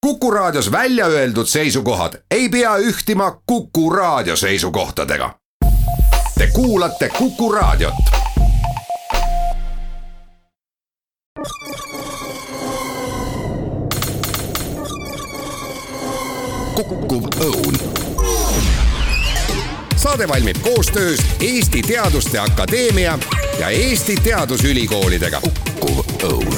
Kuku Raadios välja öeldud seisukohad ei pea ühtima Kuku Raadio seisukohtadega. Te kuulate Kuku Raadiot. Kukkuv õun. Saade valmib koostöös Eesti Teaduste Akadeemia ja Eesti Teadusülikoolidega. Kukkuv õun.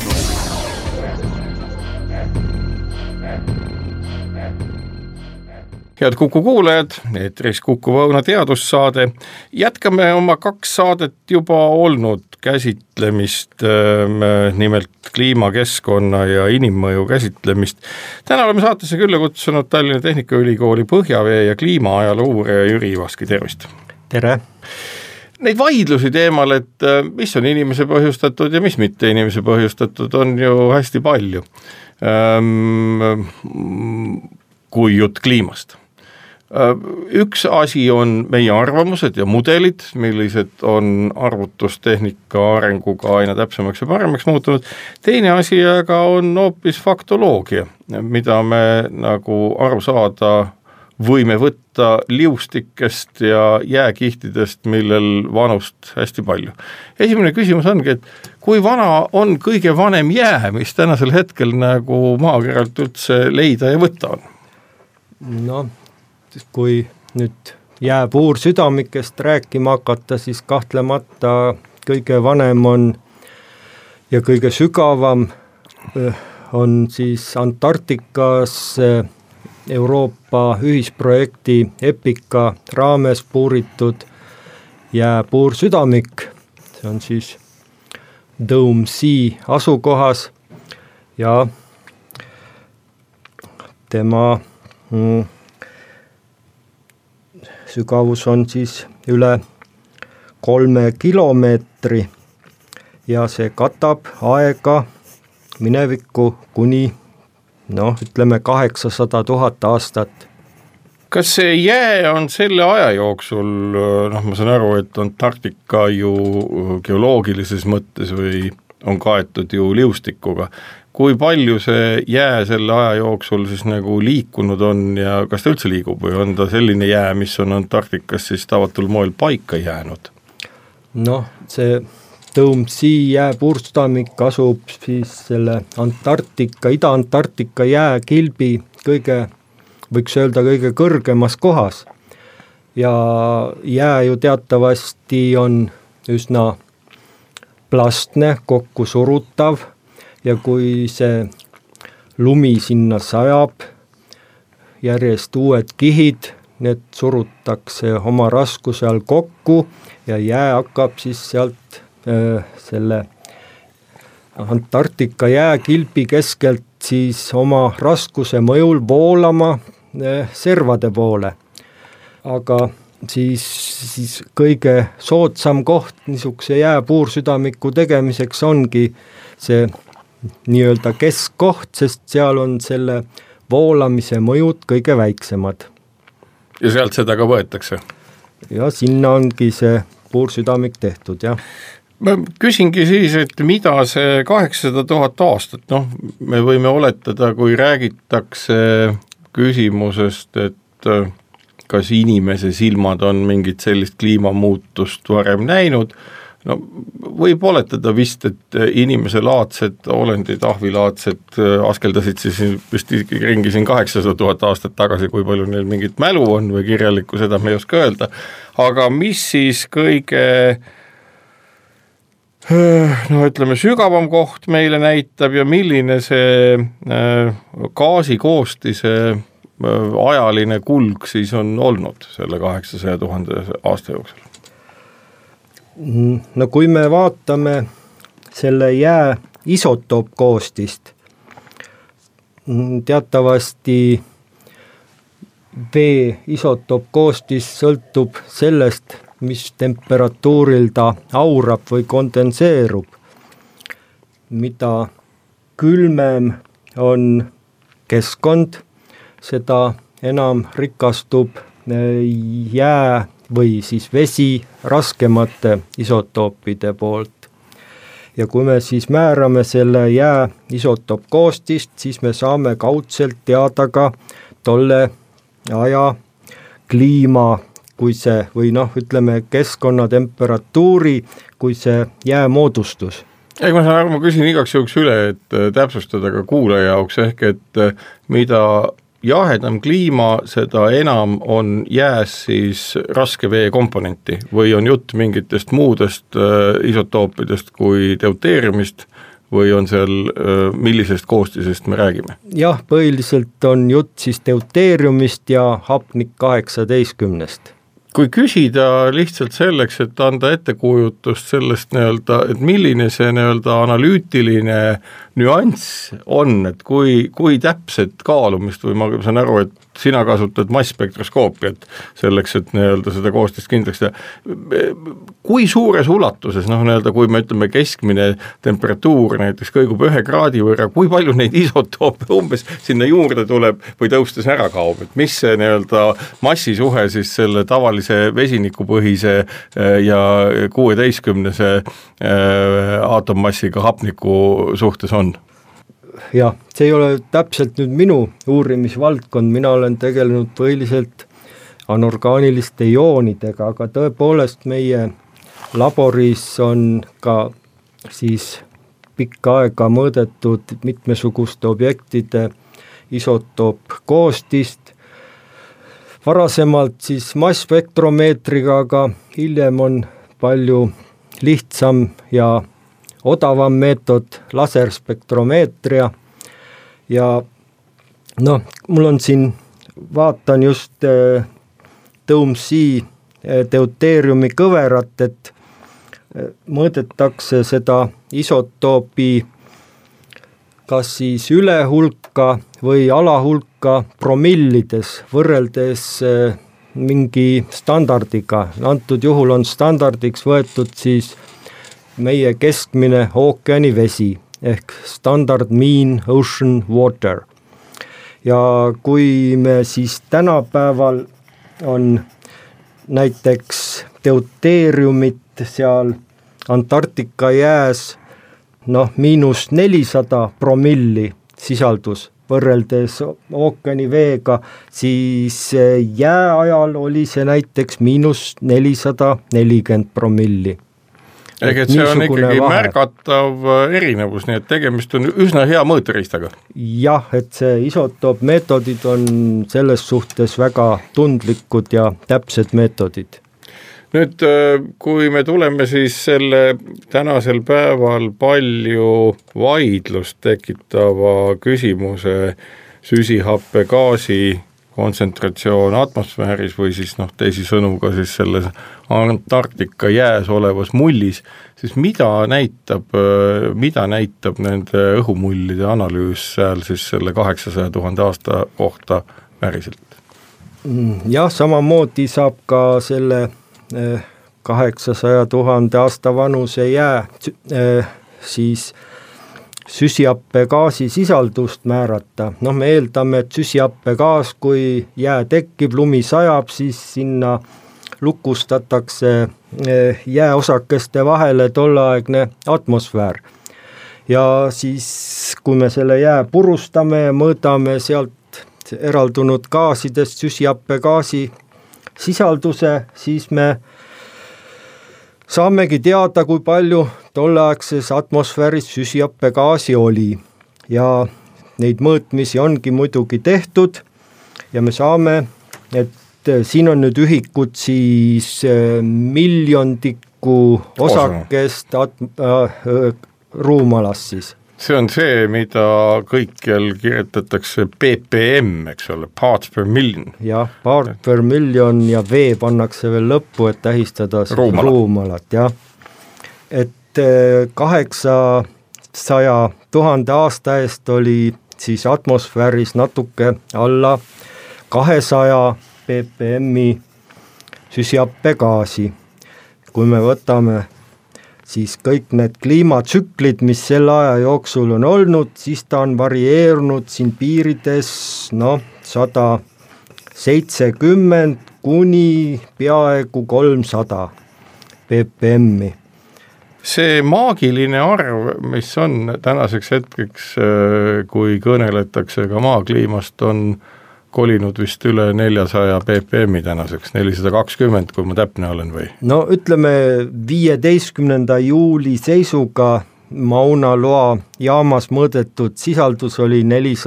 Head Kuku kuulajad, eetris Kuku Õuna teadussaade. Jätkame oma 2 saadet juba olnud käsitlemist, nimelt kliimakeskkonna ja inimmõju käsitlemist. Täna oleme saatesse külla kutsunud Tallinna Tehnikaülikooli põhjavee ja kliimaajaloo uurija Jüri Ivaski, tervist! Tere! Neid vaidlusi teemal, et mis on inimese põhjustatud ja mis mitte inimese põhjustatud, on ju hästi palju, kui jutt kliimast. Üks asi on meie arvamused ja mudelid, millised on arvutustehnika arenguga aina täpsemaks ja paremaks muutunud. Teine asi aga on hoopis faktoloogia, mida me nagu aru saada võime võtta liustikest ja jääkihtidest, millel vanust hästi palju. Esimene küsimus ongi, et kui vana on kõige vanem jää, mis tänasel hetkel nagu maakeralt üldse leida ja võtta on? No, kui nüüd jääpuursüdamikest rääkima hakata, siis kahtlemata kõige vanem on ja kõige sügavam on siis Antarktikas Euroopa ühisprojekti EPICA raames puuritud jääpuursüdamik. See on siis Dome Sea asukohas ja tema sügavus on siis üle 3 kilomeetri ja see katab aega minevikku kuni, ütleme 800 000 aastat. Kas see jää on selle aja jooksul, ma saan aru, et Antarktika ju geoloogilises mõttes või on kaetud ju liustikuga. Kui palju see jää selle aja jooksul siis nagu liikunud on ja kas ta üldse liigub või on ta selline jää, mis on Antarktikas siis tavatul moel paika jäänud? See Dome Sea jääpuursüdamik asub siis selle Antarktika, Ida-Antarktika jääkilbi võiks öelda kõige kõrgemas kohas. Ja jää ju teatavasti on üsna plastne, kokku surutav. Ja kui see lumi sinna sajab, järjest uued kihid, need surutakse oma raskuse all kokku ja jää hakkab siis sealt selle Antarktika jääkilbi keskelt siis oma raskuse mõjul voolama servade poole. Aga siis kõige soodsam koht niisuguse jääpuursüdamiku tegemiseks ongi see nii-öelda keskkoht, sest seal on selle voolamise mõjud kõige väiksemad. Ja sealt seda ka võetakse? Ja sinna ongi see puursüdamik tehtud, jah. Ma küsingi siis, et mida see 800 000 aastat, me võime oletada, kui räägitakse küsimusest, et kas inimese silmad on mingit sellist kliimamuutust varem näinud, võib oletada vist, et inimese laadsed olendid, ahvilaadsed askeldasid siis vist ringi siin 800 000 aastat tagasi, kui palju neil mingit mälu on või kirjalikku, seda me ei oska öelda. Aga mis siis kõige ütleme sügavam koht meile näitab ja milline see gaasikoostise ajaline kulg siis on olnud selle 800 000 aasta jooksul? Kui me vaatame selle jää isotoopkoostist, teatavasti vee isotoopkoostis sõltub sellest, mis temperatuuril ta aurab või kondenseerub. Mida külmem on keskkond, seda enam rikastub jää või siis vesi raskemate isotoopide poolt. ja kui me siis määrame selle jää isotoopkoostist, siis me saame kaudselt teada ka tolle aja kliima, kui see või ütleme keskkonnatemperatuuri, kui see jää moodustus. Ei, ma saan aru, ma küsin igaks juhuks üle, et täpsustada ka kuulaja jaoks, ehk et mida jahedam kliima, seda enam on jääs siis raske vee komponenti või on jutt mingitest muudest isotoopidest kui deuteeriumist või on seal, millisest koostisest me räägime? Jah, põhiliselt on jutt siis deuteeriumist ja hapnik 18. Kui küsida lihtsalt selleks, et anda ettekujutust sellest nii-öelda, et milline see nii-öelda analüütiline nüanss on, et kui täpset kaalumist või ma saan aru, et sina kasutad massspektroskoopiat selleks, et nii-öelda seda koostist kindlaks teha. Kui suures ulatuses, nii-öelda kui me ütleme keskmine temperatuur näiteks kõigub 1 kraadi võrra, kui palju neid isotoope umbes sinna juurde tuleb või tõustes ära kaob, et mis see nii-öelda massisuhe siis selle tavalise vesinikupõhise ja 16 aatommassiga hapniku suhtes on? Jah, see ei ole täpselt nüüd minu uurimisvaldkond, mina olen tegelenud põhiliselt anorgaaniliste ioonidega, aga tõepoolest meie laboris on ka siis pikka aega mõõdetud mitmesuguste objektide isotoopkoostist, varasemalt siis massspektromeetriga, aga hiljem on palju lihtsam ja odavam meetod laserspektromeetria ja mul on siin, vaatan just Dome-C deuteeriumi kõverat, et mõõdetakse seda isotoopi kas siis ülehulka või alahulka promillides võrreldes mingi standardiga. Antud juhul on standardiks võetud siis meie keskmine ookeani vesi ehk standard mean ocean water. Ja kui me siis tänapäeval on näiteks deuteeriumit seal Antarktika jääs -400 promilli sisaldus võrreldes ookeani veega, siis jää ajal oli see näiteks -440 promilli. Ehk et see on ikkagi märgatav erinevus, nii et tegemist on üsna hea mõõteriistaga. Jah, et see isotoopmeetodid on selles suhtes väga tundlikud ja täpsed meetodid. Nüüd, kui me tuleme siis selle tänasel päeval palju vaidlust tekitava küsimuse süsihappegaasi kontsentratsioon atmosfääris või siis teisisõnu ka siis selles Antarktika jääs olevas mullis, siis mida näitab nende õhumullide analüüs seal siis selle 800 000 aasta kohta päriselt? Jah, samamoodi saab ka selle 800 000 aasta vanuse jää siis süsihappegaasi sisaldust määrata. Me eeldame, et süsihappegaas, kui jää tekib, lumi sajab, siis sinna lukustatakse jääosakeste vahele tolleaegne atmosfäär. Ja siis, kui me selle jää purustame ja mõõdame sealt eraldunud gaasidest süsihappegaasi sisalduse, siis me saamegi teada, kui palju tolleaegses atmosfääris süsihappegaasi oli. Ja neid mõõtmisi ongi muidugi tehtud ja me saame, et siin on nüüd ühikud siis miljondiku osakest ruumalast siis. See on see, mida kõikjal kirjutatakse ppm, eks ole, parts per million. Jah, part per million ja V pannakse veel lõppu, et tähistada ruumalat, jah. Et 800 000 aasta eest oli siis atmosfääris natuke alla 200 ppm-i süsihappegaasi. Kui me võtame siis kõik need kliimatsüklid, mis selle aja jooksul on olnud, siis ta on varieerunud siin piirides 170 kuni peaaegu 300 ppm-i. see maagiline arv, mis on tänaseks hetkeks, kui kõneletakse ka maakliimast, on kolinud vist üle 400 ppm tänaseks, 420, kui ma täpne olen või? No ütleme 15. juuli seisuga Mauna-Loa jaamas mõõdetud sisaldus oli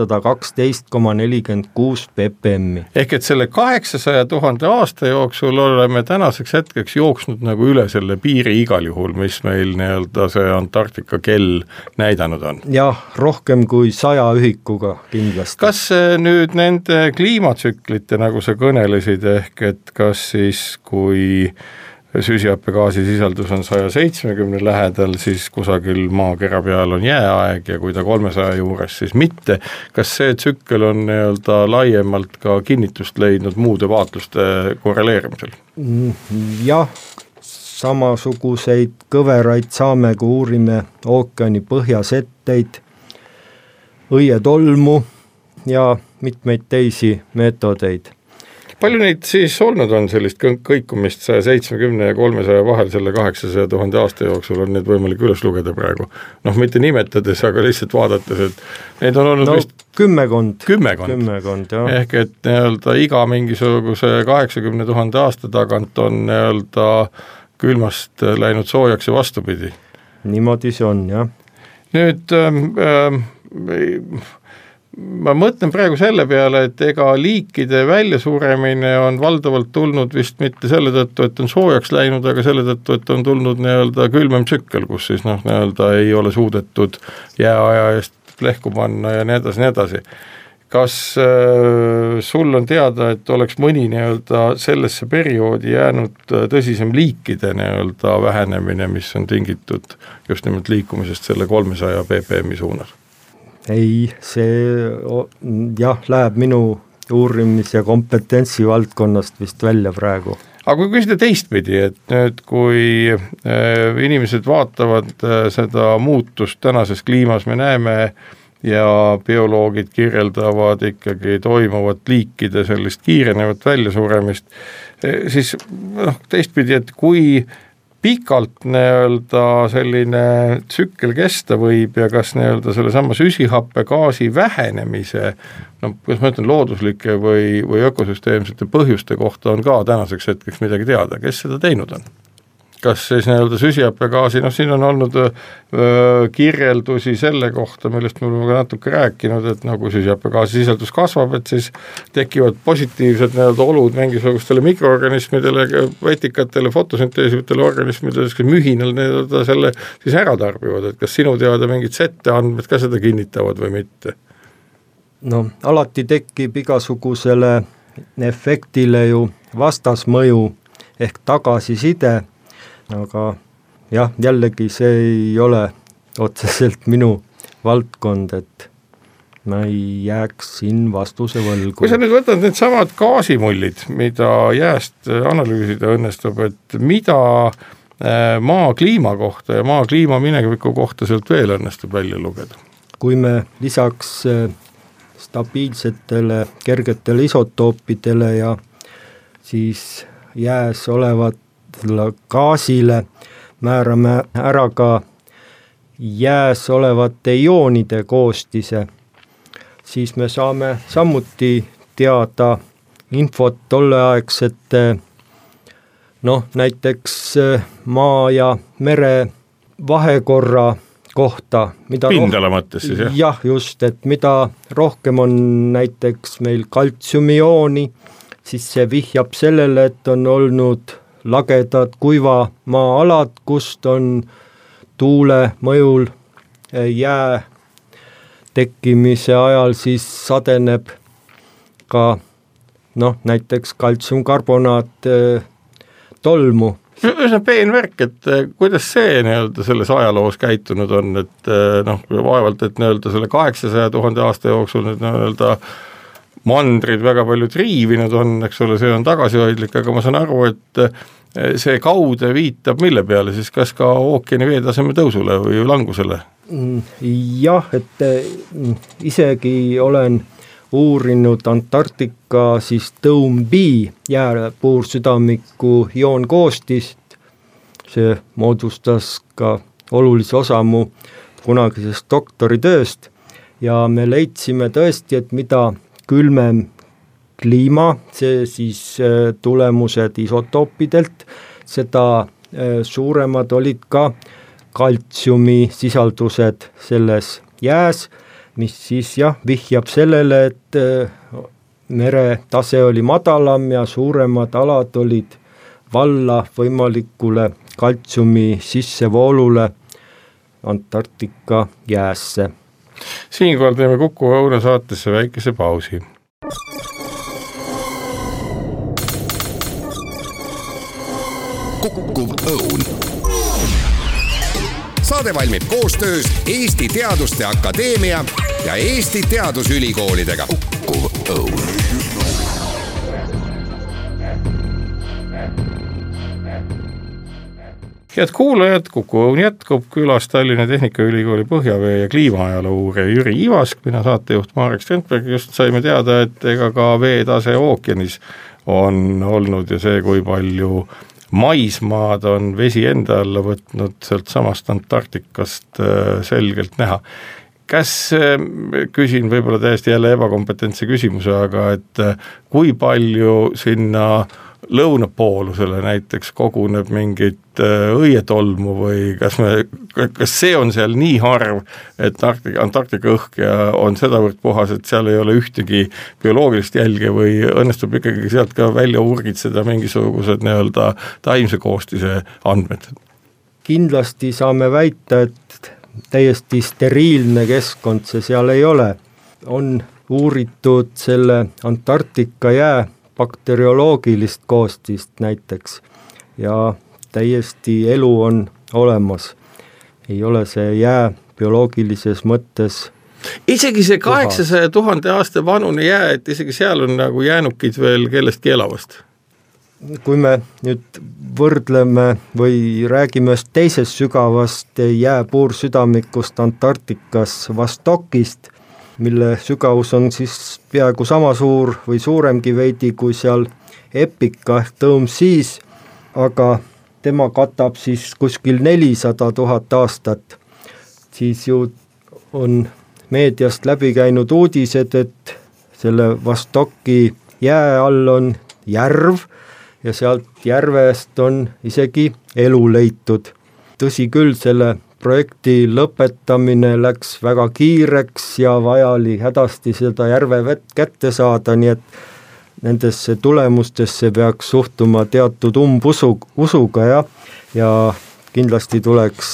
412,46 ppm. Ehk et selle 800 000 aasta jooksul oleme tänaseks hetkeks jooksnud nagu üle selle piiri igal juhul, mis meil nii-öelda see Antarktika kell näidanud on. Jah, rohkem kui 100 ühikuga kindlasti. Kas nüüd nende kliimatsüklite, nagu sa kõnelesid, ehk et kas siis kui süsihappegaasi sisaldus on 170 lähedal, siis kusagil maakera peal on jääaeg ja kui ta 300 juures, siis mitte. Kas see tsükkel on nii-öelda laiemalt ka kinnitust leidnud muude vaatluste korreleerimisel? Jah, samasuguseid kõveraid saame, kui uurime ookeani põhjasetteid, õietolmu ja mitmeid teisi meetodeid. Palju neid siis olnud on sellist kõikumist 170 ja 300 vahel selle 800 000 aasta jooksul on need võimalik üles lugeda praegu? Noh, mitte nimetades, aga lihtsalt vaadates, et neid on olnud vist kümmekond, jah. Ehk et nii-öelda iga mingisuguse 80 000 aasta tagant on nii-öelda külmast läinud soojaks ja vastupidi. Niimoodi see on, jah. Nüüd ma mõtlen praegu selle peale, et ega liikide väljasuremine on valdavalt tulnud vist mitte selle tõttu, et on soojaks läinud, aga selle tõttu, et on tulnud nii-öelda külmem tsükkel, kus siis nii-öelda ei ole suudetud jääaja eest lehku panna ja nii edasi. Kas sul on teada, et oleks mõni nii-öelda sellesse perioodi jäänud tõsisem liikide nii-öelda vähenemine, mis on tingitud just nimelt liikumisest selle 300 ppm suunas? Ei, see läheb minu uurimis- ja kompetentsi valdkonnast vist välja praegu. Aga kui küsida teistpidi, et nüüd kui inimesed vaatavad seda muutust tänases kliimas, me näeme ja bioloogid kirjeldavad ikkagi toimuvat liikide sellist kiirenevat väljasuremist, siis teistpidi, et kui pikalt nii-öelda selline tsükkel kesta võib ja kas nii-öelda selle sama süsihappegaasi vähenemise, kas ma ütlen looduslike või ökosüsteemsete põhjuste kohta on ka tänaseks hetkeks midagi teada, kes seda teinud on? Kas siis nii-öelda süsihappegaasi, siin on olnud kirjeldusi selle kohta, millest me oleme ka natuke rääkinud, et nagu süsihappegaasi sisaldus kasvab, et siis tekivad positiivsed nii-öelda olud mingisugustele mikroorganismidele, vetikatele, fotosünteesivatele organismidele, kes mühinal nii-öelda selle siis ära tarbivad, et kas sinu teada mingid setteandmed ka seda kinnitavad või mitte? Alati tekib igasugusele efektile ju vastasmõju ehk tagasiside, aga jah, jällegi see ei ole otseselt minu valdkond, et ma ei jääks siin vastuse võlgu. Kui sa nüüd võtad need samad gaasimullid, mida jääst analüüsida õnnestub, et mida maa kliima kohta ja maa kliima mineviku kohta sealt veel õnnestub välja lugeda? Kui me lisaks stabiilsetele kergetele isotoopidele ja siis jääs olevat gaasile määrame ära ka jääs olevate ioonide koostise, siis me saame samuti teada infot tolleaegsete näiteks maa ja mere vahekorra kohta. Pindala mõttes siis, jah? Jah, just, et mida rohkem on näiteks meil kaltsiumiooni, siis see vihjab sellele, et on olnud lagedad kuiva maa-alad, kust on tuule mõjul jää tekkimise ajal siis sadeneb ka näiteks kaltsiumkarbonaat tolmu. Üsna peenvärk, et kuidas see nii-öelda selles ajaloos käitunud on, et vaevalt, et nii-öelda selle 800 000 aasta jooksul nüüd nii-öelda mandrid väga palju triivinud on, eks ole, see on tagasihoidlik, aga ma saan aru, et see kaude viitab mille peale, siis kas ka ookeani veetaseme tõusule või langusele? Jah, et isegi olen uurinud Antarktika siis Dome B jääpuursüdamiku ioonkoostist, see moodustas ka olulise osa mu kunagisest doktoritööst ja me leidsime tõesti, et mida külmem kliima, see siis tulemused isotoopidelt, seda suuremad olid ka kaltsiumi sisaldused selles jääs, mis siis vihjab sellele, et meretase oli madalam ja suuremad alad olid valla võimalikule kaltsiumi sissevoolule Antarktika jäässe. Siinkohal teeme Kuku Õuna saatesse väikese pausi. Kukkuv Õun. Saade valmib koostöös Eesti Teaduste Akadeemia ja Eesti Teadusülikoolidega. Kukkuv Õun. Head kuulajad, Kuku Õun jätkub, külas Tallinna Tehnikaülikooli põhjavee ja kliimaajaloo uurija Jüri Ivask, mina saatejuht Marek Strandberg. Just saime teada, et ega ka veetase ookeanis on olnud ja see, kui palju maismaad on vesi enda alla võtnud sealt samast Antarktikast selgelt näha. Kas, küsin võib-olla täiesti jälle ebakompetentse küsimuse, aga et kui palju sinna lõunapoolusele näiteks koguneb mingit õietolmu või kas see on seal nii harv, et Antarktika õhk ja on sedavõrd puhas, et seal ei ole ühtegi bioloogilist jälge või õnnestub ikkagi sealt ka välja urgitseda mingisugused nii-öelda taimse koostise andmed? Kindlasti saame väita, et täiesti steriilne keskkond see seal ei ole. On uuritud selle Antarktika jää bakterioloogilist koostist näiteks ja täiesti elu on olemas. Ei ole see jää bioloogilises mõttes isegi see 800 000 aasta vanune jää, et isegi seal on nagu jäänukid veel kellestki elavast. Kui me nüüd võrdleme või räägime teisest sügavast jääpuursüdamikust Antarktikas Vostokist, mille sügavus on siis peaaegu sama suur või suuremgi veidi kui seal Epica ehk Dome Seas, aga tema katab siis kuskil 400 000 aastat. Siis ju on meediast läbi käinud uudised, et selle Vostoki jää all on järv ja sealt järvest on isegi elu leitud. Tõsi küll, selle projekti lõpetamine läks väga kiireks ja vaja oli hädasti seda järve vett kätte saada, nii et nendesse tulemustesse peaks suhtuma teatud umbusuga ja kindlasti tuleks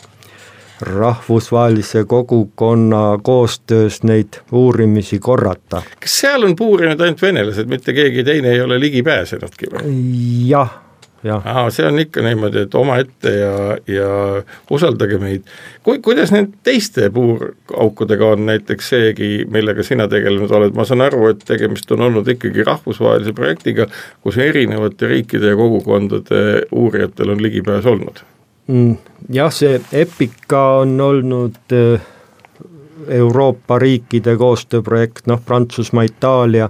rahvusvahelise kogukonna koostöös neid uurimisi korrata. Kas seal on puurinud ainult venelased, mitte keegi teine ei ole ligi pääsenudki või? Jah. See on ikka niimoodi, et oma ette ja usaldage meid. Kuidas need teiste puuraukudega on näiteks seegi, millega sina tegelenud oled? Ma saan aru, et tegemist on olnud ikkagi rahvusvahelise projektiga, kus erinevate riikide ja kogukondade uurijatel on ligipääs olnud. Jah, see Epica on olnud Euroopa riikide koostööprojekt, Prantsusmaa, Itaalia.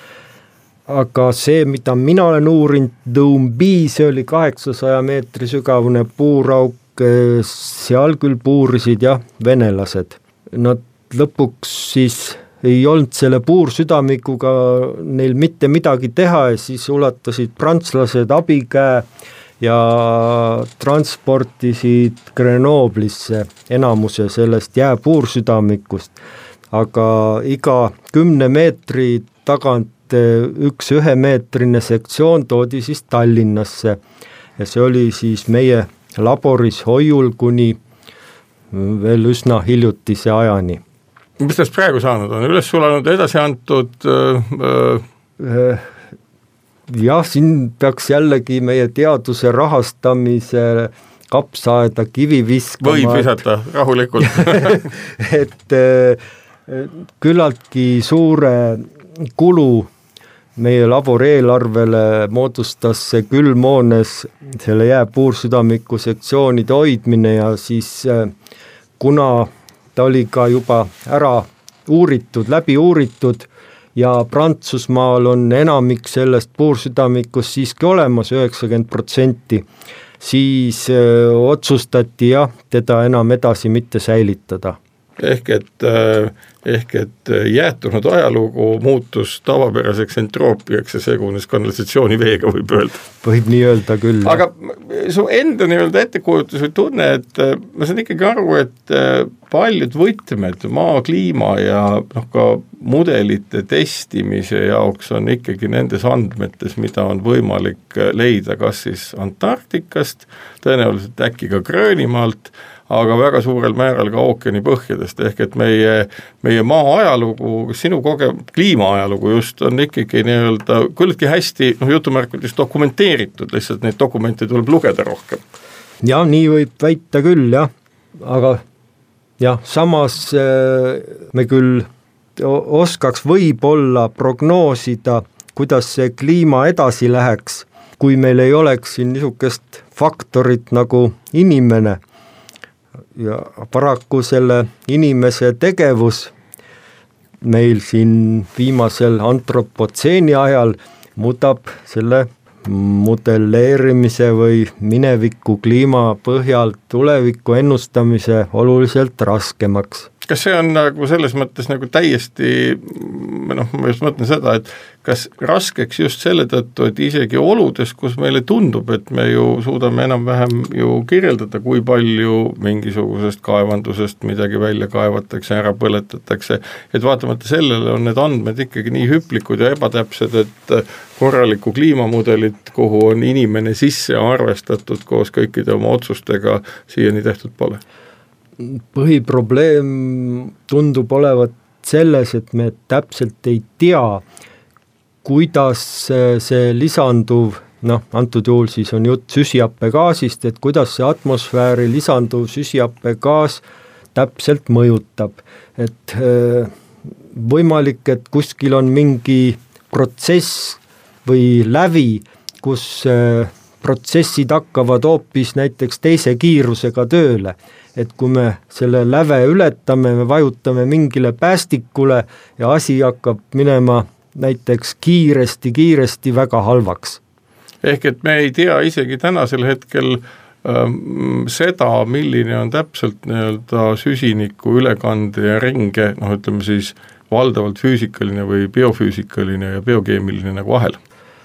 Aga see, mida mina olen uurinud, Dome B, see oli 800 meetri sügavune puurauk, seal küll puurisid venelased. Nad lõpuks siis ei olnud selle puursüdamikuga neil mitte midagi teha ja siis ulatasid prantslased abikäe ja transportisid Grenoblisse enamuse sellest jääpuursüdamikust. Aga iga 10 meetri tagant üks 1-meetrine sektsioon toodi siis Tallinnasse ja see oli siis meie laboris hoiul kuni veel üsna hiljutise ajani. Mis tast praegu saanud on? Üles sulanud, edasi antud? Jah, siin peaks jällegi meie teaduse rahastamise kapsaaeda kivi viskama. Võib visata rahulikult. et küllaltki suure kulu meie labori eelarvele moodustas see külmhoones selle jääpuursüdamiku sektsioonide hoidmine ja siis kuna ta oli ka juba ära uuritud, läbi uuritud ja Prantsusmaal on enamik sellest puursüdamikust siiski olemas, 90%, siis otsustati teda enam edasi mitte säilitada. Ehk et jäätunud ajalugu muutus tavapäraseks entroopiaks ja segunes kanalisatsiooniveega, võib öelda. Võib nii öelda küll. Aga su enda nii-öelda ettekujutus või tunne, et ma saan ikkagi aru, et paljud võtmed maa, kliima ja ka mudelite testimise jaoks on ikkagi nendes andmetes, mida on võimalik leida kas siis Antarktikast, tõenäoliselt äkki ka Gröönimaalt, aga väga suurel määral ka ookeani põhjadest, ehk et meie maa ajalugu, sinu kliima ajalugu just on ikkagi nii-öelda küllaltki hästi, jutumärkides dokumenteeritud, lihtsalt neid dokumente tuleb lugeda rohkem. Ja nii võib väita küll, aga samas me küll oskaks võib-olla prognoosida, kuidas see kliima edasi läheks, kui meil ei oleks siin niisugust faktorit nagu inimene. Ja paraku selle inimese tegevus meil siin viimasel antropotseeni ajal muudab selle modelleerimise või mineviku kliima põhjal tuleviku ennustamise oluliselt raskemaks. Kas see on nagu selles mõttes nagu täiesti, ma just mõtlen seda, et kas raskeks just selle tõttu, et isegi oludes, kus meile tundub, et me ju suudame enam-vähem ju kirjeldada, kui palju mingisugusest kaevandusest midagi välja kaevatakse, ära põletatakse, et vaatamata sellele on need andmed ikkagi nii hüplikud ja ebatäpsed, et korralikku kliimamudelit, kuhu on inimene sisse arvestatud koos kõikide oma otsustega, siiani tehtud pole. Põhiprobleem tundub olevat selles, et me täpselt ei tea, kuidas see lisanduv, antud juhul siis on jutt süsihappegaasist, et kuidas see atmosfääri lisanduv süsihappegaas täpselt mõjutab. Et võimalik, et kuskil on mingi protsess või lävi, kus protsessid hakkavad hoopis näiteks teise kiirusega tööle. Et kui me selle läve ületame, me vajutame mingile päästikule ja asi hakkab minema näiteks kiiresti väga halvaks. Ehk et me ei tea isegi tänasel hetkel seda, milline on täpselt nii-öelda süsiniku ülekande ja ringe, ütleme siis valdavalt füüsikaline või biofüüsikaline ja biokeemiline nagu ahel.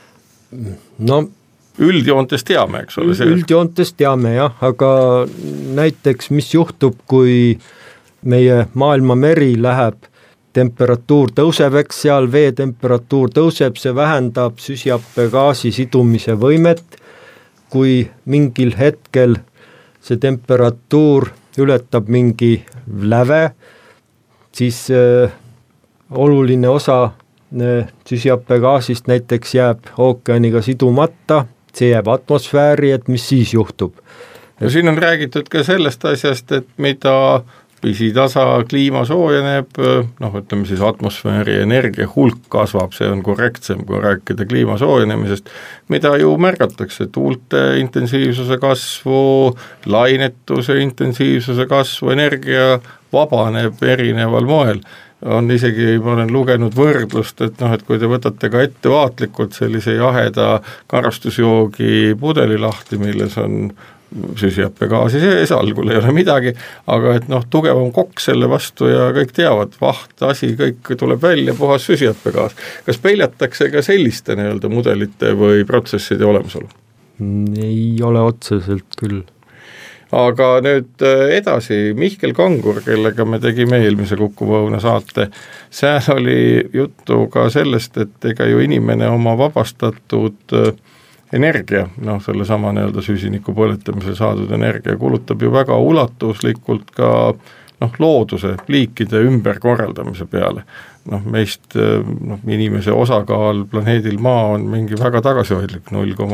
Üldjoontes teame, eks ole? Üldjoontes teame, aga näiteks mis juhtub, kui meie maailma meri läheb, temperatuur tõuseb, eks seal vee temperatuur tõuseb, see vähendab süsihappegaasi sidumise võimet, kui mingil hetkel see temperatuur ületab mingi läve, siis oluline osa süsihappegaasist näiteks jääb ookeaniga sidumata, see jääb atmosfääri, et mis siis juhtub. Ja siin on räägitud ka sellest asjast, et mida pisitasa kliima soojeneb, ütleme siis atmosfääri energia hulk kasvab, see on korrektsem, kui rääkida kliima soojenemisest, mida ju märgatakse, tuulte intensiivsuse kasvu, lainetuse intensiivsuse kasvu, energia vabaneb erineval moel. On isegi, ma olen lugenud võrdlust, et kui te võtate ka ettevaatlikult sellise jaheda karastusjoogi pudeli lahti, milles on süsihappegaasi sees, algul ei ole midagi, aga et tugevam kokk selle vastu ja kõik teavad, asi, kõik tuleb välja, puhas süsihappegaas. Kas peljatakse ka selliste nii-öelda mudelite või protsesside olemasolu? Ei ole otseselt küll. Aga nüüd edasi, Mihkel Kangur, kellega me tegime eelmise Kuku-Õuna saate, seal oli juttu ka sellest, et ega ju inimene oma vabastatud energia, selle sama nii-öelda süsiniku põletamise saadud energia kulutab ju väga ulatuslikult ka looduse liikide ümberkorraldamise peale. Meist inimese osakaal planeedil Maa on mingi väga tagasihoidlik,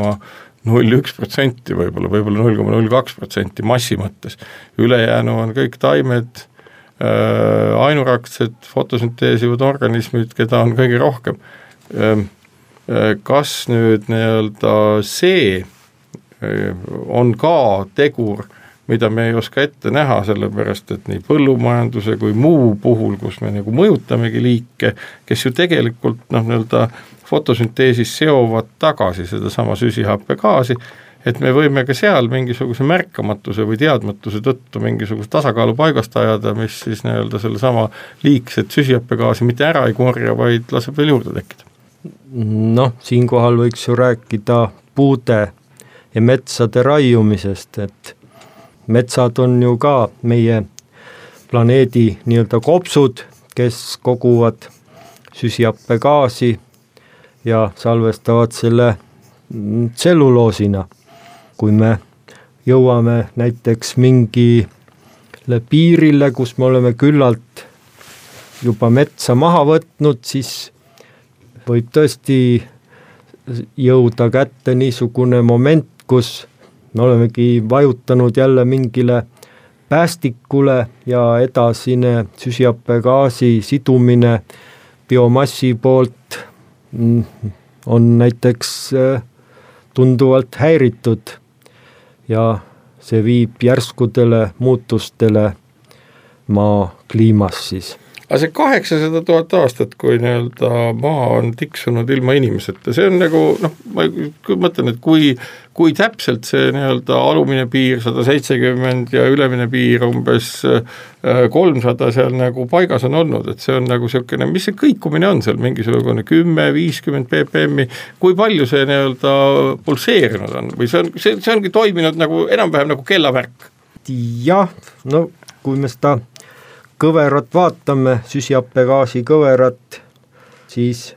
0,01% võib-olla 0,02% massi mõttes. Ülejäänu on kõik taimed, ainuraksed, fotosünteesivad organismid, keda on kõige rohkem. Kas nüüd nii-öelda see on ka tegur, mida me ei oska ette näha, sellepärast et nii põllumajanduse kui muu puhul, kus me nagu mõjutamegi liike, kes ju tegelikult nii-öelda fotosünteesis seovad tagasi seda sama süsihappegaasi, et me võime ka seal mingisuguse märkamatuse või teadmatuse tõttu mingisuguse tasakaalu paigast ajada, mis siis nii-öelda selle sama liigset süsihappegaasi mitte ära ei korja, vaid laseb veel juurde tekkida. Noh, siinkohal võiks ju rääkida puude ja metsade raiumisest, et metsad on ju ka meie planeedi nii-öelda kopsud, kes koguvad süsihappegaasi ja salvestavad selle tselluloosina. Kui me jõuame näiteks mingile piirile, kus me oleme küllalt juba metsa maha võtnud, siis võib tõesti jõuda kätte niisugune moment, kus me olemegi vajutanud jälle mingile päästikule ja edasine süsihappegaasi sidumine biomassi poolt on näiteks tunduvalt häiritud ja see viib järskudele muutustele maa kliimas siis. Aga see 800 000 aastat, kui nii-öelda maa on tiksunud ilma inimeseta, see on nagu, ma mõtlen, et kui täpselt see nii-öelda alumine piir 170 ja ülemine piir umbes 300 seal nagu paigas on olnud, et see on nagu selline, mis see kõikumine on seal, mingisugune 10-50 ppm, kui palju see nii-öelda pulseerinud on või see ongi toiminud nagu enam-vähem nagu kellavärk? Jah, no kui me seda kõverat vaatame, süsihappegaasi kõverat, siis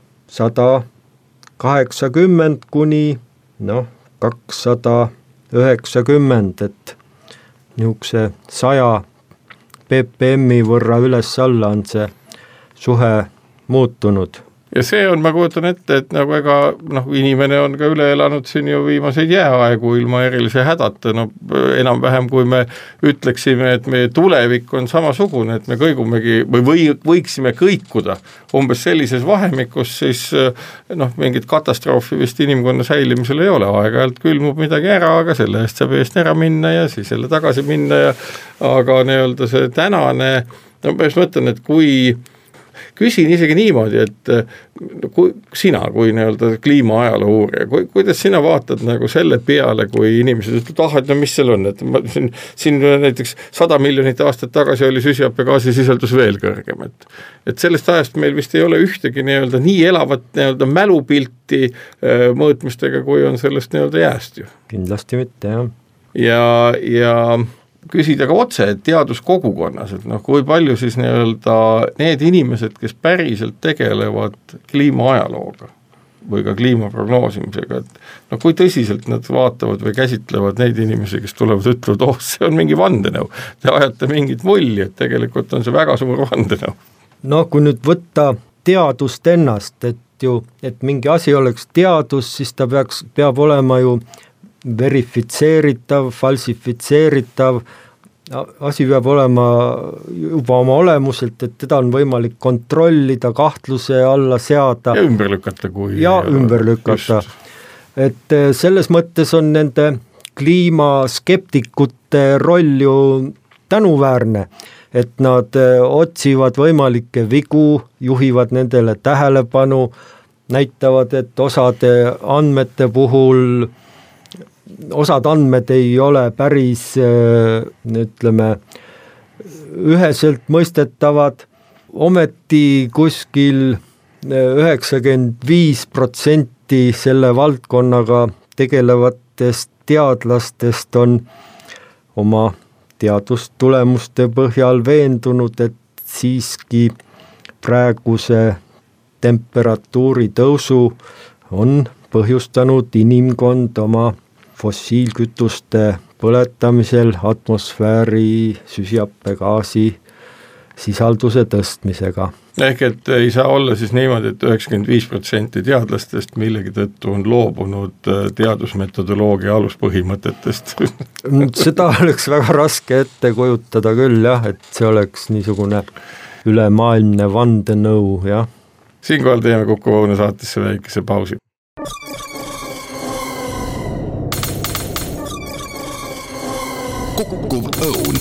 180 kuni 290, et niisuguse 100 ppm võrra üles-alla on see suhe muutunud. Ja see on, ma kujutan ette, et nagu inimene on ka üle elanud siin ju viimaseid jääaegu ilma erilise hädata, enam-vähem kui me ütleksime, et meie tulevik on samasugune, et me kõigumegi või võiksime kõikuda umbes sellises vahemikus, siis mingit katastroofi vist inimkonna säilimisel ei ole, aeg-ajalt külmub midagi ära, aga selle eest saab eest ära minna ja siis jälle tagasi minna aga nii-öelda see tänane, ma mõtlen, et kui küsin isegi niimoodi, et kui sina kui nii-öelda kliimaajaloo uurija, kuidas sina vaatad nagu selle peale, kui inimesed ütlevad, et mis seal on, et siin näiteks 100 miljonit aastat tagasi oli süsihappegaasi sisaldus veel kõrgem, et sellest ajast meil vist ei ole ühtegi nii-öelda nii elavat nii-öelda mälupilti mõõtmistega, kui on sellest nii-öelda jääst ju. Kindlasti mitte, jah. Ja küsida ka otse, et teaduskogukonnas, et kui palju siis nii-öelda need inimesed, kes päriselt tegelevad kliimaajalooga või ka kliimaprognoosimisega, et kui tõsiselt nad vaatavad või käsitlevad neid inimesi, kes tulevad, ütlevad, see on mingi vandenõu, te ajate mingit mulli, et tegelikult on see väga suur vandenõu. No kui nüüd võtta teadust ennast, et mingi asi oleks teadus, siis ta peab olema ju verifitseeritav, falsifitseeritav, asi peab olema juba oma olemuselt, et teda on võimalik kontrollida, kahtluse alla seada. Ja ümber lükata. Et selles mõttes on nende kliimaskeptikute roll ju tänuväärne, et nad otsivad võimalikke vigu, juhivad nendele tähelepanu, näitavad, et osad andmed ei ole päris, ütleme, üheselt mõistetavad, ometi kuskil 95% selle valdkonnaga tegelevatest teadlastest on oma teadustulemuste põhjal veendunud, et siiski praeguse temperatuuri tõusu on põhjustanud inimkond oma fossiilkütuste põletamisel atmosfääri süsihappegaasi sisalduse tõstmisega. Ehk et ei saa olla siis niimoodi, et 95% teadlastest millegi tõttu on loobunud teadusmetodoloogia aluspõhimõtetest. Seda oleks väga raske ette kujutada küll, jah, et see oleks niisugune ülemaailmne vandenõu, jah. Siinkohal teeme Kuku Õune saatesse väikese pausi. Kukkuv Õun.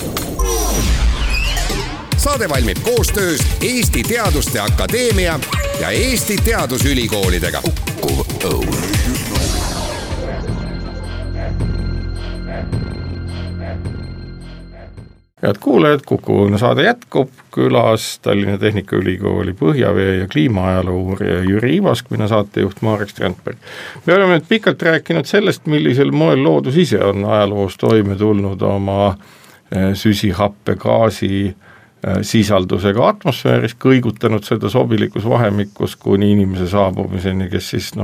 Saade valmib koostöös Eesti Teaduste Akadeemia ja Eesti Teadusülikoolidega. Kukkuv Õun. Head kuulajad, Kuku saade jätkub, külas Tallinna Tehnikaülikooli põhjavee ja kliimaajaloo uurija Jüri Ivask, mina saatejuht Marek Strandberg. Me oleme nüüd pikalt rääkinud sellest, millisel moel loodus ise on ajaloos toime tulnud oma süsihappegaasi sisaldusega atmosfääris, kõigutanud seda sobilikus vahemikus kuni inimese saabumiseni, kes siis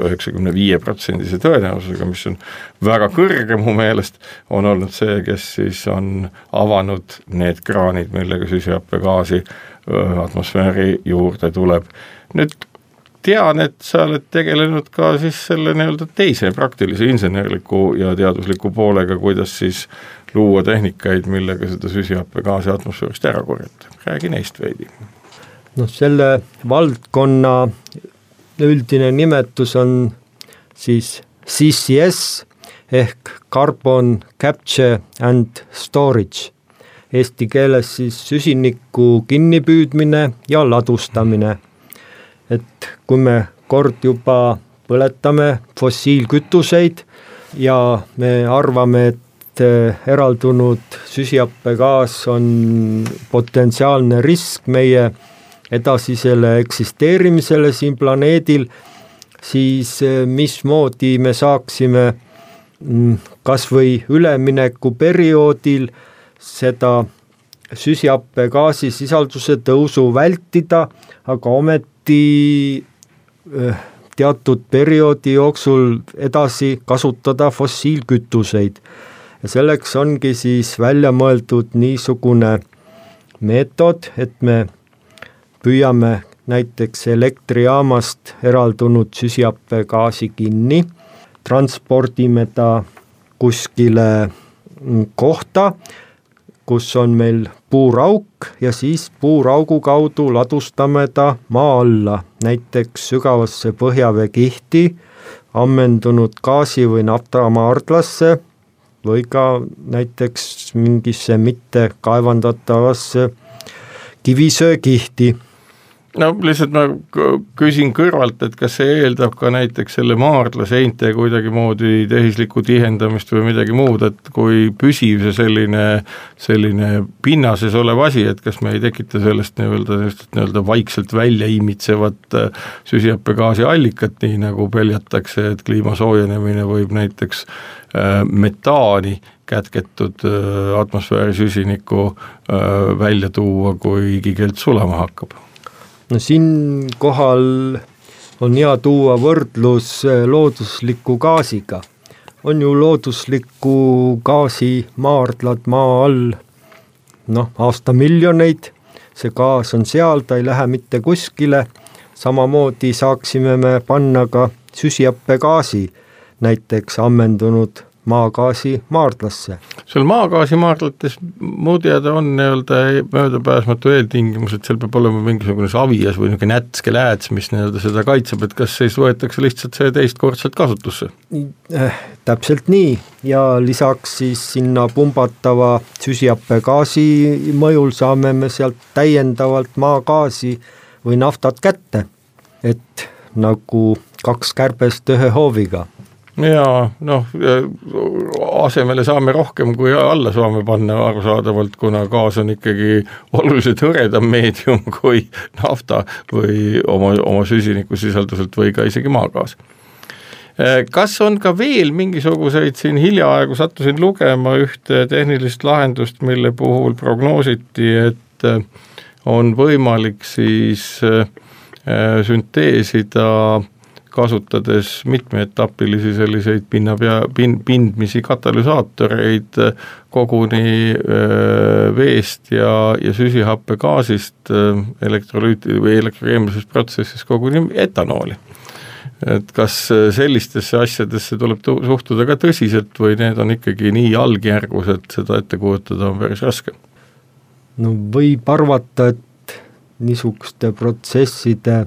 95% tõenäosusega, mis on väga kõrge mu meelest, on olnud see, kes siis on avanud need kraanid, millega süsihappegaasi atmosfääri juurde tuleb. Nüüd tean, et sa oled tegelenud ka siis selle nii-öelda teise praktilise insenerliku ja teadusliku poolega, kuidas siis luua tehnikaid, millega seda süsihappegaasi atmosfäärist ära korjata. Räägi neist veidi. Selle valdkonna üldine nimetus on siis CCS ehk Carbon Capture and Storage. Eesti keeles siis süsiniku kinnipüüdmine ja ladustamine. Et kui me kord juba põletame fossiilkütuseid ja me arvame, et eraldunud süsihappegaas on potentsiaalne risk meie edasisele eksisteerimisele siin planeedil, siis mismoodi me saaksime kas või ülemineku perioodil seda süsihappegaasi sisalduse tõusu vältida, aga ometi teatud perioodi jooksul edasi kasutada fossiilkütuseid. Ja selleks ongi siis välja mõeldud niisugune meetod, et me püüame näiteks elektrijaamast eraldunud süsihappegaasi kinni, transpordime ta kuskile kohta, kus on meil puurauk ja siis puuraugu kaudu ladustame ta maa alla, näiteks sügavasse põhjaveekihti, ammendunud gaasi või naftamaardlasse või ka näiteks mingisse mitte kaevandatavasse kivisöökihti. No lihtsalt ma küsin kõrvalt, et kas see eeldab ka näiteks selle maardlaseinte kuidagi moodi tehislikku tihendamist või midagi muud, et kui püsiv see selline pinnases olev asi, et kas me ei tekita sellest nii-öelda vaikselt välja imitsevat süsihappegaasi allikat, nii nagu peljatakse, et kliima soojenemine võib näiteks metaani kätketud atmosfääri süsiniku välja tuua, kui igikelt sulama hakkab. Siin kohal on hea tuua võrdlus loodusliku gaasiga. On ju loodusliku gaasi maardlad maa all aastamiljoneid, see gaas on seal, ta ei lähe mitte kuskile, samamoodi saaksime me panna ka süsihappegaasi näiteks ammendunud maagaasi maardlasse. Seal maagaasi maardlates mu teada on nii-öelda möödapääsmatu eeltingimus, et seal peab olema mingisugune savias või niisugune nätske lääts, mis nii-öelda seda kaitseb, et kas siis võetakse lihtsalt see teistkordselt kasutusse? Täpselt nii ja lisaks siis sinna pumbatava süsihappegaasi mõjul saame me sealt täiendavalt maagaasi või naftat kätte, et nagu 2 kärbest 1 hooviga. Ja asemele saame rohkem kui alla saame panna arusaadavalt, kuna gaas on ikkagi oluliselt hõredam meedium kui nafta või oma süsiniku sisalduselt või ka isegi maagaas. Kas on ka veel mingisuguseid, siin hiljaaegu sattusin lugema ühte tehnilist lahendust, mille puhul prognoositi, et on võimalik siis sünteesida kasutades mitmeetapilisi selliseid pindmisi katalüsaatoreid koguni veest ja süsihappegaasist või elektrokeemilises protsessis koguni etanooli. Et kas sellistesse asjadesse tuleb suhtuda ka tõsiselt või need on ikkagi nii algjärgus, et seda ette kujutada on päris raske? Võib arvata, et niisuguste protsesside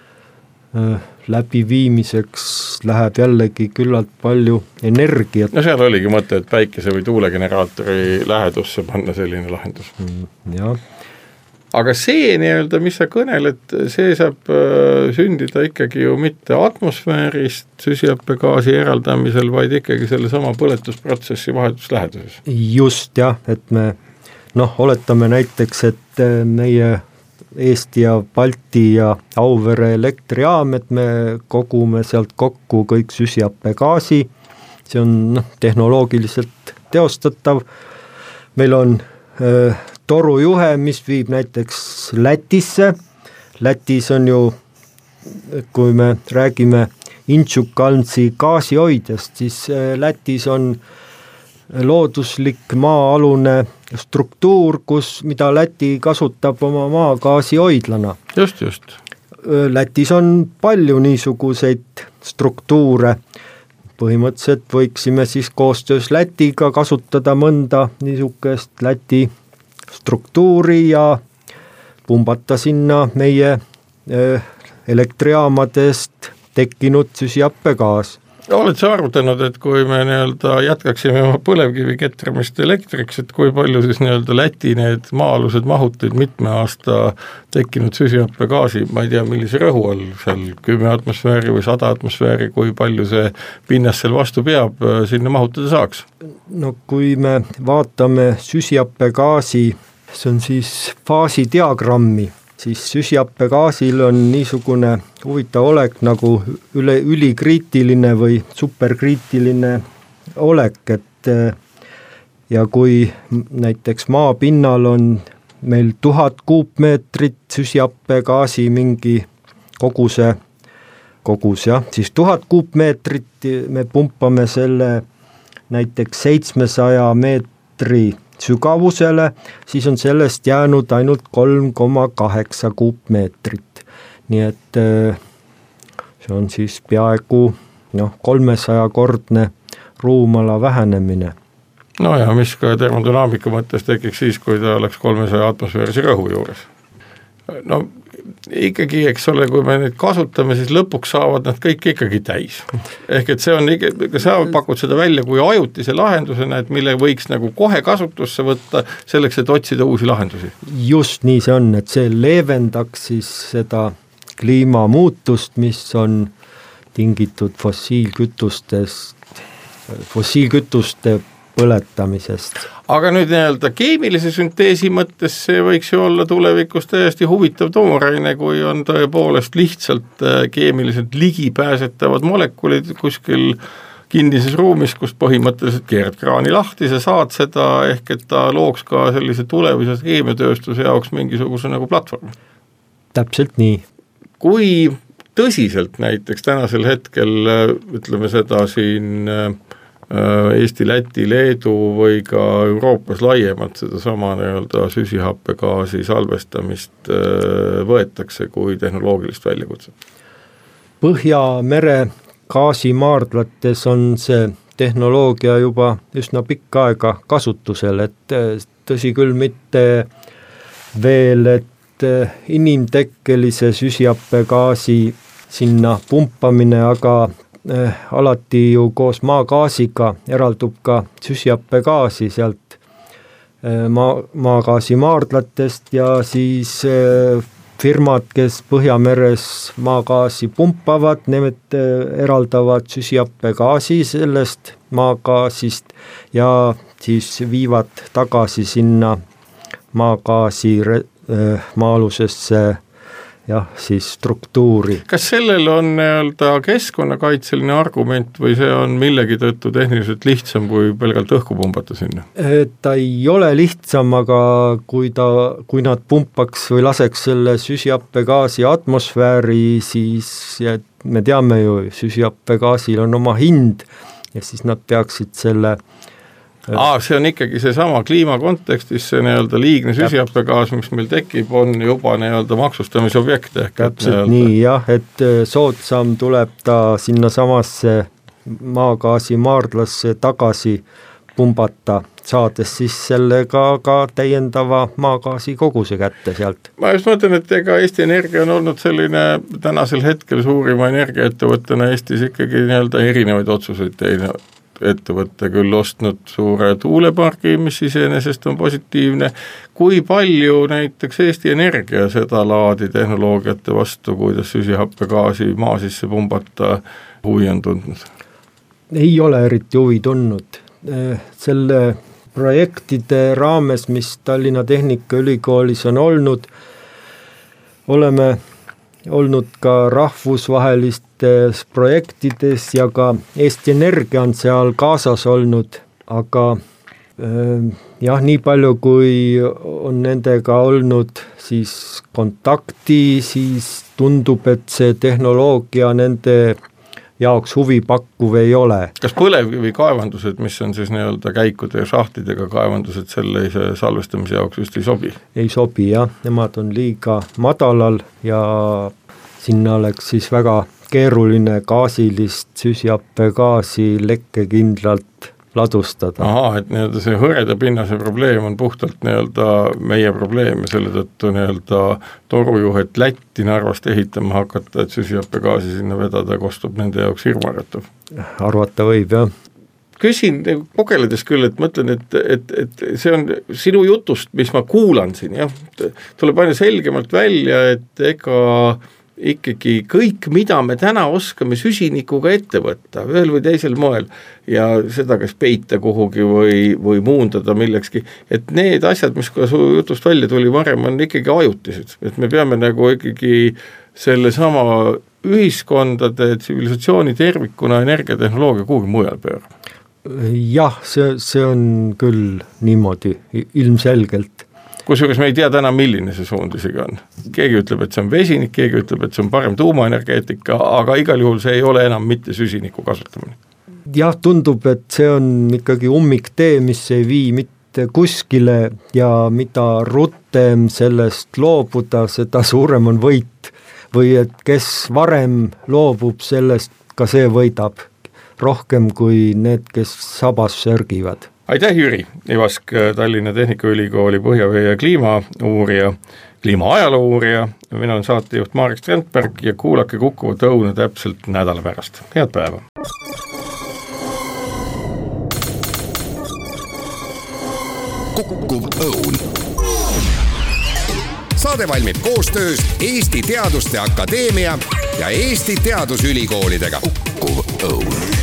läbiviimiseks läheb jällegi küllalt palju energiat. Seal oligi mõte, et päikese või tuulegeneraatori lähedusse panna selline lahendus. Jah. Aga see nii-öelda, mis sa kõneled, see saab sündida ikkagi ju mitte atmosfäärist süsihappegaasi eraldamisel, vaid ikkagi selle sama põletusprotsessi vahetusläheduses. Just jah, et me noh, oletame näiteks, et meie Eesti ja Balti ja Auvere elektrijaam, et me kogume sealt kokku kõik süsihappegaasi, see on tehnoloogiliselt teostatav, meil on torujuhe, mis viib näiteks Lätisse, Lätis on ju, kui me räägime Inčukalnsi gaasihoidjast, siis Lätis on looduslik maa-alune struktuur, mida Läti kasutab oma maagaasi hoidlana. Just. Lätis on palju niisuguseid struktuure, põhimõtteliselt võiksime siis koostöös Lätiga kasutada mõnda niisugust Läti struktuuri ja pumbata sinna meie elektrijaamadest tekkinud süsihappegaas. Oled sa arvutanud, et kui me jätkaksime oma põlevkivi ketramist elektriks, et kui palju siis Läti need maa-alused mahutid mitme aasta tekkinud süsihappegaasi, ma ei tea, millise rõhu all, seal 10 atmosfääri või 100 atmosfääri, kui palju see pinnas seal vastu peab, sinna mahutada saaks? No kui me vaatame süsihappegaasi, see on siis faasidiagrammi, siis süsihappegaasil on niisugune huvitav olek nagu ülikriitiline või superkriitiline olek, et ja kui näiteks maapinnal on meil 1000 kuupmeetrit süsihappegaasi mingi kogus jah, siis 1000 kuupmeetrit me pumpame selle näiteks 700 meetri sügavusele, siis on sellest jäänud ainult 3,8 kuupmeetrit. Nii et see on siis peaaegu 300-kordne ruumala vähenemine. No ja mis ka termodünaamika mõttes tekiks siis, kui ta oleks 300 atmosfäärisi rõhu juures. No ikkagi, eks ole, kui me neid kasutame, siis lõpuks saavad nad kõik ikkagi täis. Ehk et see on, sa pakud seda välja kui ajutise lahendusena, et mille võiks nagu kohe kasutusse võtta selleks, et otsida uusi lahendusi. Just nii see on, et see leevendaks siis seda kliimamuutust, mis on tingitud fossiilkütuste põletamisest. Aga nüüd keemilise sünteesi mõttes see võiks ju olla tulevikus täiesti huvitav tooraine, kui on tõepoolest lihtsalt keemiliselt ligipääsetavad molekulid kuskil kinnises ruumis, kus põhimõtteliselt keerad kraani lahti, sa saad seda, ehk et ta looks ka sellise tulevises keemiatööstuse jaoks mingisuguse nagu platvormi. Täpselt nii. Kui tõsiselt näiteks tänasel hetkel, ütleme seda siin Eesti, Läti, Leedu või ka Euroopas laiemalt seda sama süsihappegaasi salvestamist võetakse kui tehnoloogilist väljakutset? Põhjamere gaasimaardlates on see tehnoloogia juba üsna pikka aega kasutusel, et tõsi küll mitte veel, et inimtekkelise süsihappegaasi sinna pumpamine, aga alati ju koos maagaasiga eraldub ka süsihappegaasi sealt maagaasimaardlatest ja siis firmad, kes Põhjameres maagaasi pumpavad, nemad eraldavad süsihappegaasi sellest maagaasist ja siis viivad tagasi sinna maagaasi maa-alusesse siis struktuuri. Kas sellel on keskkonnakaitseline argument või see on millegi tõttu tehniliselt lihtsam kui pelgalt õhku pumbata sinna? Ta ei ole lihtsam, aga kui nad pumpaks või laseks selle süsihappegaasi atmosfääri, siis me teame ju, süsihappegaasil on oma hind ja siis nad peaksid selle see on ikkagi see sama kliima kontekstis, see liigne süsihappegaas, mis meil tekib, on juba maksustamise objekt. Täpselt nii jah, et soodsam tuleb ta sinna samasse maagaasi maardlasse tagasi pumbata, saades siis sellega ka täiendava maagaasi koguse kätte sealt. Ma just mõtlen, et ega Eesti Energia on olnud selline tänasel hetkel suurima energiaettevõttena Eestis ikkagi erinevaid otsuseid teinud. Ettevõtte küll ostnud suure tuulepargi, mis iseenesest on positiivne. Kui palju näiteks Eesti Energia seda laadi tehnoloogiate vastu, kuidas süsihappegaasi maa sisse pumbata, huvi on tundnud? Ei ole eriti huvi tundnud. Selle projektide raames, mis Tallinna Tehnikaülikoolis on olnud, oleme olnud ka rahvusvahelistes projektides ja ka Eesti Energia on seal kaasas olnud, aga jah, nii palju kui on nendega olnud siis kontakti, siis tundub, et see tehnoloogia nende jaoks huvipakkuv ei ole. Kas põlevkivikaevandused, mis on siis nii-öelda käikude ja šahtidega kaevandused, sellise salvestamise jaoks just ei sobi? Ei sobi jah, nemad on liiga madalal ja sinna oleks siis väga keeruline gaasilist süsihappegaasi lekkekindlalt ladustada. Ahaa, et nii-öelda see hõreda pinnase probleem on puhtalt nii-öelda meie probleem ja selle tõttu nii-öelda torujuhet Lätti Narvast ehitama hakata, et süsihappegaasi sinna vedada, kostub nende jaoks hirmuäratav. Arvata võib, jah. Küsin pogeledes küll, et mõtlen, et see on sinu jutust, mis ma kuulan siin, jah, tuleb aina selgemalt välja, et ega ikkagi kõik, mida me täna oskame süsinikuga ette võtta, ühel või teisel moel, ja seda kas peita kuhugi või muundada millekski, et need asjad, mis ka su jutust välja tuli varem, on ikkagi ajutised, et me peame nagu ikkagi selle sama ühiskondade, tsivilisatsiooni tervikuna energiatehnoloogia kuhugi mujal pöörama. Jah, see on küll niimoodi, ilmselgelt. Kusjuures me ei tea täna, milline see suund isegi on. Keegi ütleb, et see on vesinik, keegi ütleb, et see on parem tuumaenergeetika, aga igal juhul see ei ole enam mitte süsiniku kasutamine. Jah, tundub, et see on ikkagi ummiktee, mis ei vii mitte kuskile ja mida rutem sellest loobuda, seda suurem on võit. Või et kes varem loobub sellest, ka see võidab rohkem kui need, kes sabas sörgivad. Aitäh, Jüri Ivask, Tallinna Tehnikaülikooli põhjavee ja kliimauurija, kliimaajaloo-uurija. Mina olen saatejuht Marek Strandberg ja kuulake Kukkuvat õuna täpselt nädala pärast. Head päeva! Kukkuv õun. Saade valmib koostöös Eesti Teaduste Akadeemia ja Eesti Teadusülikoolidega. Kukkuv õun.